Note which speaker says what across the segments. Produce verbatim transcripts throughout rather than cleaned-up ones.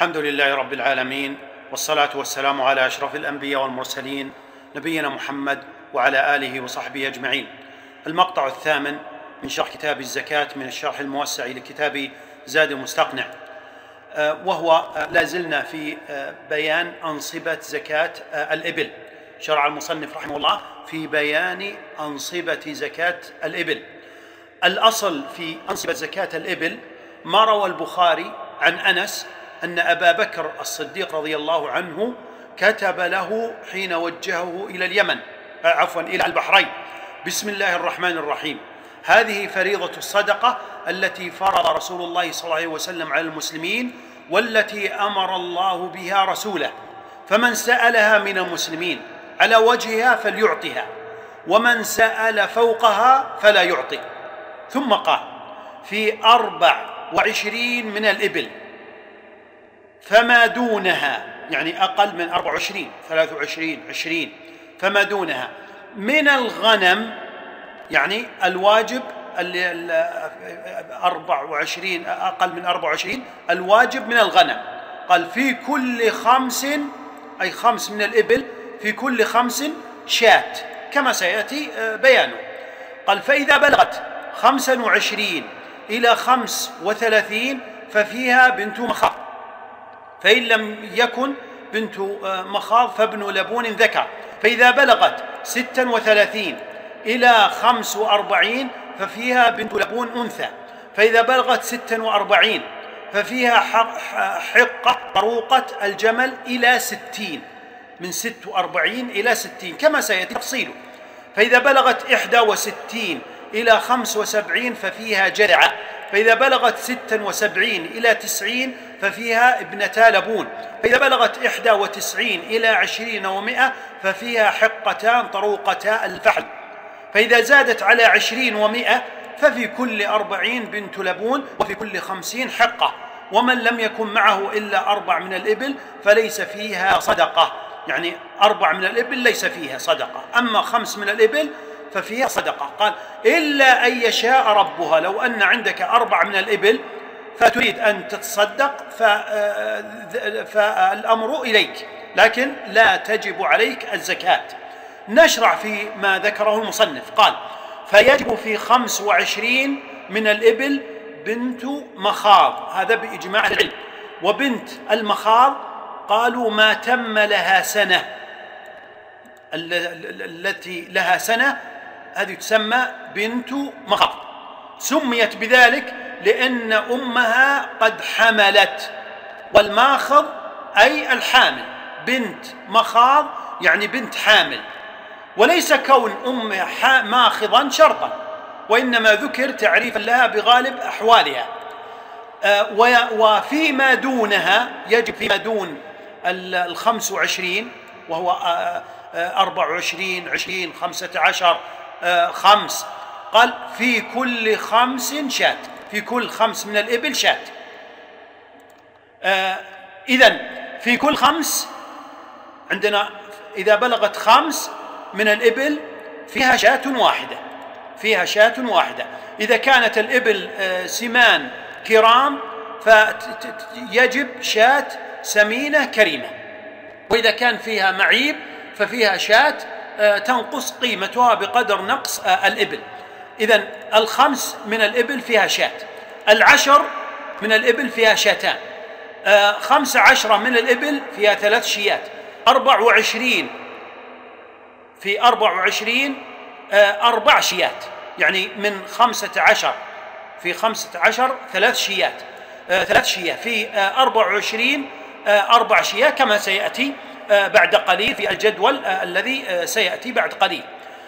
Speaker 1: الحمد لله رب العالمين، والصلاة والسلام على أشرف الأنبياء والمرسلين نبينا محمد وعلى آله وصحبه أجمعين. المقطع الثامن من شرح كتاب الزكاة من الشرح الموسع لكتاب زاد المستقنع، وهو لا زلنا في بيان أنصبة زكاة الإبل. شرع المصنف رحمه الله في بيان أنصبة زكاة الإبل. الأصل في أنصبة زكاة الإبل ما روى البخاري عن أنس أن أبا بكر الصديق رضي الله عنه كتب له حين وجهه إلى اليمن عفوا إلى البحرين: بسم الله الرحمن الرحيم، هذه فريضة الصدقة التي فرض رسول الله صلى الله عليه وسلم على المسلمين، والتي أمر الله بها رسوله، فمن سألها من المسلمين على وجهها فليعطها، ومن سأل فوقها فلا يعطي. ثم قال: في أربع وعشرين من الإبل فما دونها، يعني أقل من أربع وعشرين، ثلاث وعشرين، عشرين، فما دونها من الغنم، يعني الواجب أربع وعشرين، أقل من أربع وعشرين الواجب من الغنم. قال: في كل خمس، أي خمس من الإبل، في كل خمس شاة، كما سيأتي بيانه. قال: فإذا بلغت خمسا وعشرين إلى خمس وثلاثين ففيها بنت مخاض، فإن لم يكن بنت مخاض فابن لبون ذكر. فإذا بلغت ستا وثلاثين إلى خمس وأربعين ففيها بنت لبون أنثى. فإذا بلغت ستا وأربعين ففيها حقة طروقة الجمل إلى ستين، من ست وأربعين إلى ستين، كما سيأتي تفصيله. فإذا بلغت إحدى وستين إلى خمس وسبعين ففيها جذعة. فإذا بلغت ستا وسبعين إلى تسعين ففيها ابنتا لبون. فإذا بلغت إحدى وتسعين إلى عشرين ومائة ففيها حقتان طروقتا الفحل. فإذا زادت على عشرين ومائة ففي كل أربعين بنت لبون، وفي كل خمسين حقة. ومن لم يكن معه إلا أربع من الإبل فليس فيها صدقة، يعني أربع من الإبل ليس فيها صدقة، أما خمس من الإبل ففيها صدقة. قال: إلا أن يشاء ربها، لو أن عندك أربع من الإبل فتريد أن تتصدق فالأمر إليك، لكن لا تجب عليك الزكاة. نشرع في ما ذكره المصنف. قال: فيجب في خمس وعشرين من الإبل بنت مخاض، هذا بإجماع العلم. وبنت المخاض قالوا ما تم لها سنة، التي لها سنة هذه تسمى بنت مخاض. سميت بذلك لأن أمها قد حملت، والماخض أي الحامل، بنت مخاض يعني بنت حامل. وليس كون أمها ماخضا شرطا، وإنما ذكر تعريفا لها بغالب أحوالها. وفيما دونها يجب فيما دون الخمس وعشرين، وهو أربع وعشرين، عشرين، خمسة عشر، خمس. قال: في كل خمس شاة، في كل خمس من الإبل شاة. إذن في كل خمس عندنا إذا بلغت خمس من الإبل فيها شاة واحدة، فيها شاة واحدة. إذا كانت الإبل سمان كرام فيجب شاة سمينة كريمة. وإذا كان فيها معيب ففيها شاة تنقص قيمتها بقدر نقص الإبل. إذن الخمس من الإبل فيها شاة، العشر من الإبل فيها شاتان، خمس عشرة من الإبل فيها ثلاث شيات، أربع وعشرين في أربع وعشرين أربع شيات، يعني من خمسة عشر في خمسة عشر ثلاث شيات، ثلاث شيات في أربع وعشرين أربع شيات، كما سيأتي بعد قليل في الجدول الذي سيأتي بعد قليل.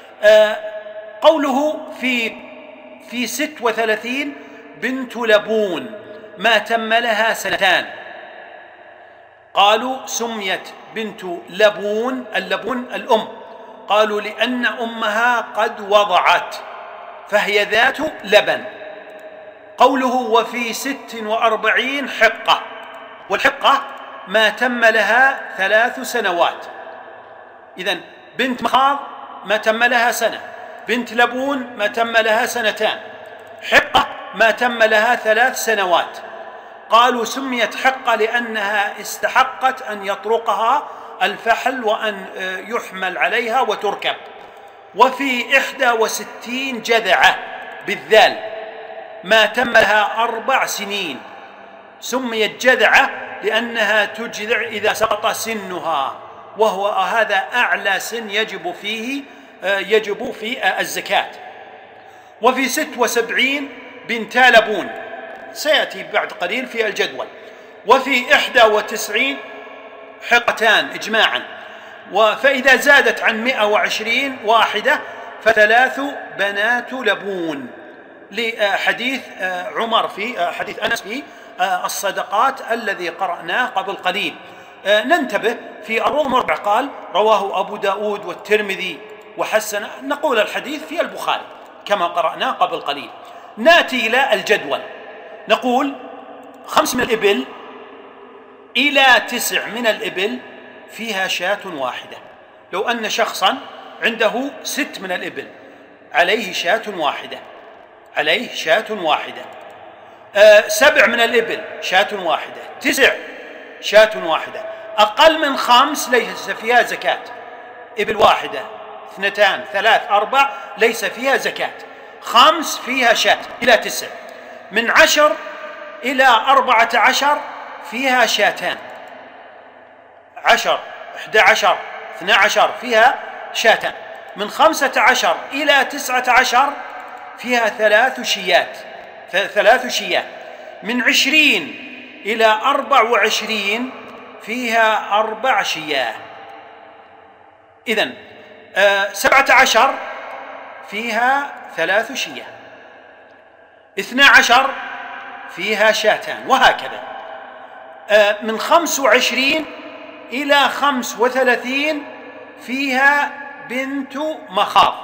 Speaker 1: قوله في في ست وثلاثين بنت لبون ما تم لها سنتان. قالوا سميت بنت لبون، اللبون الأم، قالوا لأن أمها قد وضعت فهي ذات لبن. قوله وفي ست وأربعين حقة، والحقة ما تم لها ثلاث سنوات. إذن بنت مخاض ما تم لها سنة، بنت لبون ما تم لها سنتان، حقة ما تم لها ثلاث سنوات. قالوا سميت حقة لأنها استحقت أن يطرقها الفحل وأن يحمل عليها وتركب. وفي إحدى وستين جذعة بالذال ما تم لها أربع سنين سميت جذعة لأنها تجذع إذا سقط سنها، وهو هذا أعلى سن يجب فيه يجب في الزكاة. وفي ست وسبعين بنتا لبون سيأتي بعد قليل في الجدول. وفي إحدى وتسعين حقتان إجماعا. فإذا زادت عن مئة وعشرين واحدة فثلاث بنات لبون، لحديث عمر في حديث أنس في الصدقات الذي قرأناه قبل قليل. ننتبه في الروض المربع قال رواه أبو داود والترمذي وحسن، نقول الحديث في البخاري كما قرأناه قبل قليل. نأتي إلى الجدول نقول خمس من الإبل إلى تسع من الإبل فيها شاة واحدة. لو أن شخصا عنده ست من الإبل عليه شاة واحدة عليه شاة واحدة آه سبع من الإبل شاة واحدة، تسع شاة واحدة. أقل من خمس ليس فيها زكاة، إبل واحدة اثنتان ثلاث أربع ليس فيها زكاة، خمس فيها شاة إلى تسع. من عشر إلى أربعة عشر فيها شاتان، عشر إحدى عشر اثنى عشر فيها شاتان. من خمسة عشر إلى تسعة عشر فيها ثلاث شيات ثلاث شيات. من عشرين إلى أربع وعشرين فيها أربع شياه. إذن آه سبعة عشر فيها ثلاث شياه، اثنى عشر فيها شاتان، وهكذا. آه من خمس وعشرين إلى خمس وثلاثين فيها بنت مخاض.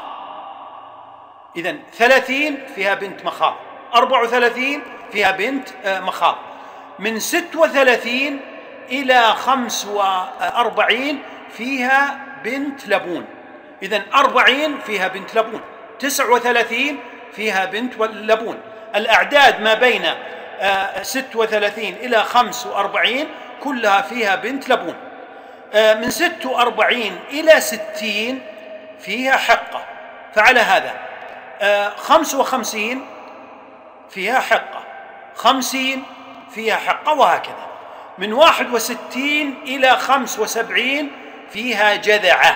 Speaker 1: إذن ثلاثين فيها بنت مخاض، أربع وثلاثين فيها بنت آه مخاض. من ست وثلاثين إلى خمس وأربعين فيها بنت لبون. إذن أربعين فيها بنت لبون، تسع وثلاثين فيها بنت لبون. الأعداد ما بين ست وثلاثين إلى خمس وأربعين كلها فيها بنت لبون. من ست وأربعين إلى ستين فيها حقة، فعلى هذا خمس وخمسين فيها حقة، خمسين فيها حقة، وهكذا. من واحد وستين إلى خمس وسبعين فيها جذعة.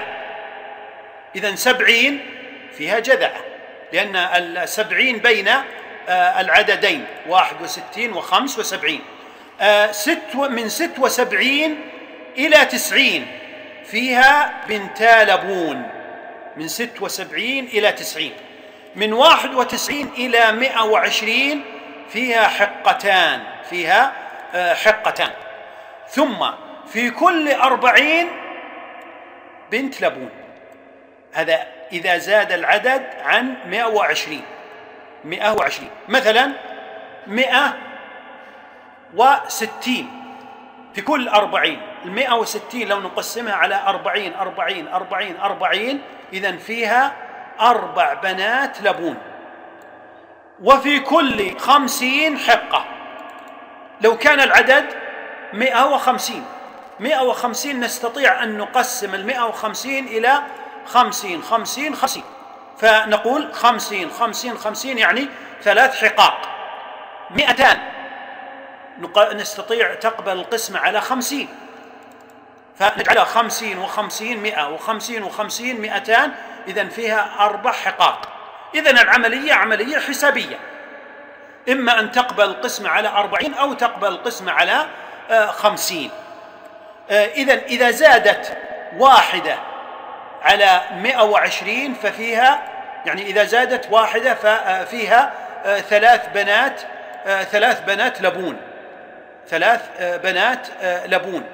Speaker 1: إذن سبعين فيها جذعة، لأن السبعين بين العددين واحد وستين وخمس وسبعين. ست من ست وسبعين إلى تسعين فيها بنتا لبون، من ست وسبعين إلى تسعين. من واحد وتسعين إلى مئة وعشرين فيها حقتان فيها حقتان. ثم في كل أربعين بنت لبون. هذا إذا زاد العدد عن مئة وعشرين مئة وعشرين. مثلا مئة وستين في كل أربعين، المئة وستين لو نقسمها على أربعين أربعين أربعين أربعين إذن فيها أربع بنات لبون. وفي كل خمسين حقة. لو كان العدد مئة وخمسين مئة وخمسين نستطيع أن نقسم المئة وخمسين إلى خمسين خمسين خمسين، فنقول خمسين خمسين خمسين يعني ثلاث حقاق. مئتان نستطيع تقبل القسمة على خمسين، فنجعلها خمسين وخمسين مئة وخمسين وخمسين مئتان، إذن فيها أربع حقاق. إذن العملية عملية حسابية، إما أن تقبل القسمة على أربعين أو تقبل القسمة على خمسين. إذن إذا زادت واحدة على مئة وعشرين ففيها، يعني إذا زادت واحدة ففيها ثلاث بنات ثلاث بنات لبون ثلاث بنات لبون.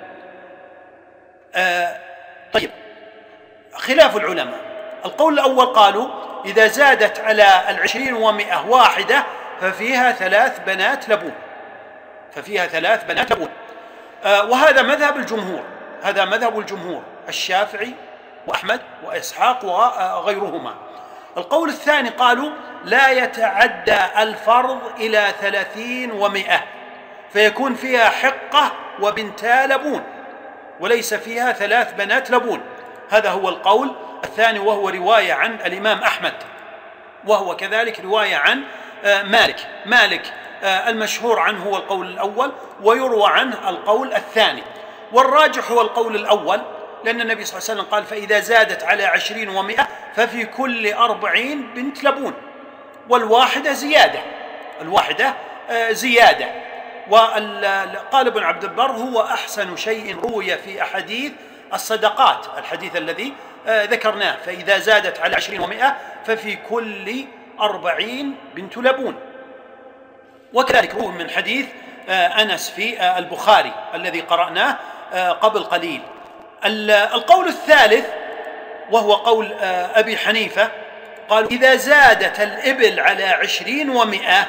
Speaker 1: طيب، خلاف العلماء. القول الأول قالوا إذا زادت على العشرين ومئة واحدة ففيها ثلاث بنات لبون ففيها ثلاث بنات لبون وهذا مذهب الجمهور، هذا مذهب الجمهور الشافعي وأحمد وإسحاق وغيرهما. القول الثاني قالوا لا يتعدى الفرض إلى ثلاثين ومئة، فيكون فيها حقة وبنتا لبون، وليس فيها ثلاث بنات لبون. هذا هو القول الثاني، وهو رواية عن الإمام أحمد، وهو كذلك رواية عن مالك. مالك المشهور عنه هو القول الأول، ويروى عنه القول الثاني. والراجح هو القول الأول، لأن النبي صلى الله عليه وسلم قال: فإذا زادت على عشرين ومئة ففي كل أربعين بنت لبون، والواحدة زيادة، الواحدة زيادة. وقال ابن عبد البر: هو أحسن شيء روي في أحاديث الصدقات، الحديث الذي ذكرناه: فإذا زادت على عشرين ومئة ففي كل أربعين بنت لبون. وكذلك روي من حديث أنس في البخاري الذي قرأناه قبل قليل. القول الثالث وهو قول أبي حنيفة، قالوا: إذا زادت الإبل على عشرين ومئة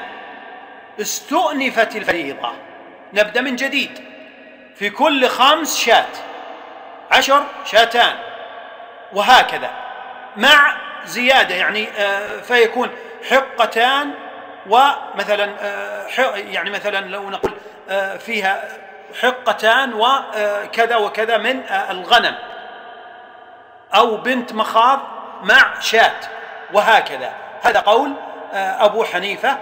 Speaker 1: استؤنفت الفريضة، نبدأ من جديد، في كل خمس شات عشر شاتان، وهكذا مع زيادة، يعني فيكون حقتان، ومثلا يعني مثلا لو نقول فيها حقتان وكذا وكذا من الغنم، أو بنت مخاض مع شات، وهكذا. هذا قول أبو حنيفة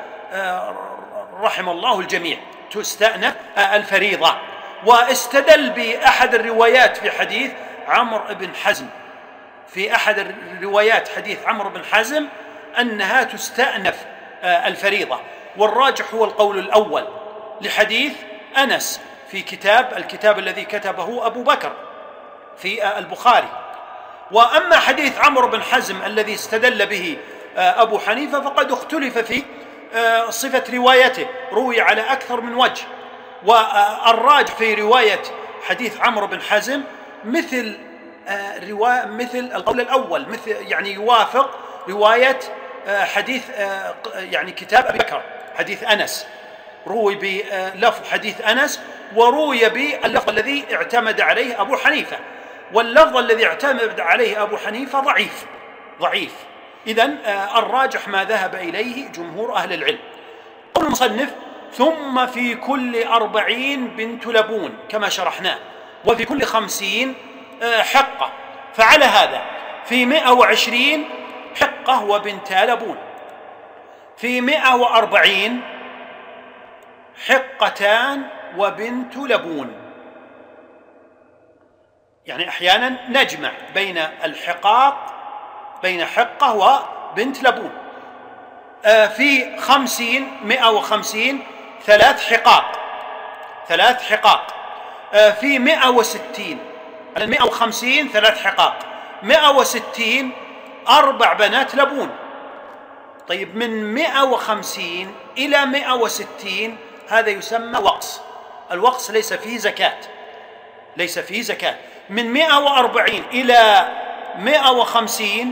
Speaker 1: رحم الله الجميع، تستأنف الفريضة. واستدل بأحد الروايات في حديث عمرو بن حزم، في أحد الروايات حديث عمرو بن حزم أنها تستأنف الفريضة. والراجح هو القول الأول لحديث أنس في كتاب الكتاب الذي كتبه أبو بكر في البخاري. وأما حديث عمرو بن حزم الذي استدل به أبو حنيفة فقد اختلف في صفة روايته، روي على أكثر من وجه. والراجح في رواية حديث عمرو بن حزم مثل رواية مثل القول الأول، مثل يعني يوافق رواية حديث يعني كتاب أبي بكر، حديث أنس، روي بلفظ حديث أنس، وروي باللفظ الذي اعتمد عليه أبو حنيفة. واللفظ الذي اعتمد عليه أبو حنيفة ضعيف ضعيف إذن الراجح ما ذهب إليه جمهور أهل العلم. قول المصنف: ثم في كل أربعين بنت لبون، كما شرحناه، وفي كل خمسين حقة. فعلى هذا في مئة وعشرين حقة وبنتا لبون، في مئة وأربعين حقتان وبنت لبون. يعني أحيانا نجمع بين الحقاق، بين حقة وبنت لبون. في خمسين مئة وخمسين ثلاث حقاق ثلاث حقاق في مئة وستين المئة وخمسين ثلاث حقاق، مئة وستين أربع بنات لبون. طيب، من مئة وخمسين إلى مئة وستين هذا يسمى وقص. الوقص ليس فيه زكاة، ليس فيه زكاة. من مئة وأربعين إلى مئة وخمسين،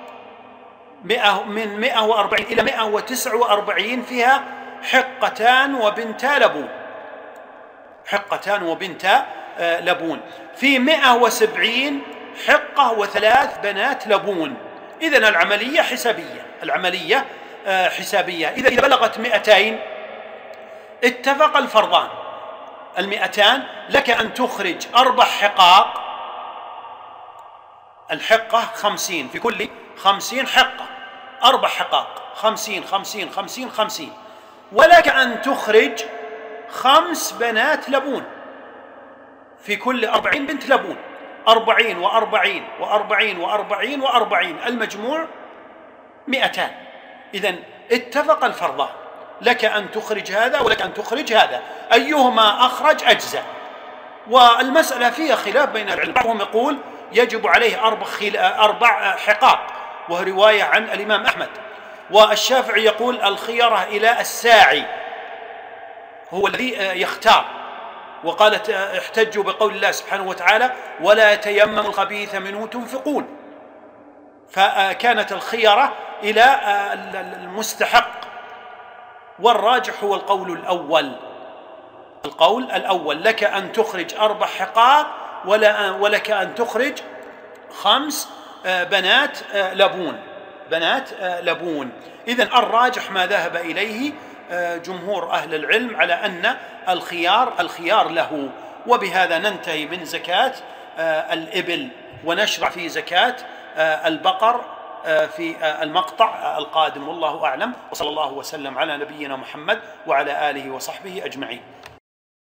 Speaker 1: من مئة وأربعين إلى مئة وتسعة وأربعين فيها حقتان وبنتا لبون، حقتان وبنتا لبون. في مئة وسبعين حقة وثلاث بنات لبون. إذن العملية حسابية، العملية حسابية. إذا إذا بلغت مئتين اتفق الفرضان، المئتان لك أن تخرج أربع حقاق، الحقة خمسين، في كل خمسين حقة أربع حقاق، خمسين خمسين خمسين خمسين. ولك أن تخرج خمس بنات لبون، في كل أربعين بنت لبون، أربعين وأربعين وأربعين وأربعين وأربعين، المجموع مئتان. إذن اتفق الفرضان، لك أن تخرج هذا ولك أن تخرج هذا، أيهما أخرج أجزاء. والمسألة فيها خلاف بين العلماء، بعضهم يقول يجب عليه أربع, أربع حقاق، وهو رواية عن الإمام أحمد. والشافعي يقول الخيرة إلى الساعي، هو الذي يختار. وقالت احتجوا بقول الله سبحانه وتعالى: ولا يتيمموا الخبيث منه تنفقون. فكانت الخيرة إلى المستحق. والراجح هو القول الأول، القول الأول لك أن تخرج أربع حقاق ولك أن تخرج خمس بنات لبون، بنات لبون. إذن الراجح ما ذهب إليه جمهور أهل العلم على أن الخيار الخيار له. وبهذا ننتهي من زكاة الإبل، ونشرع في زكاة البقر في المقطع القادم، والله أعلم، وصلى الله وسلم على نبينا محمد وعلى آله وصحبه أجمعين.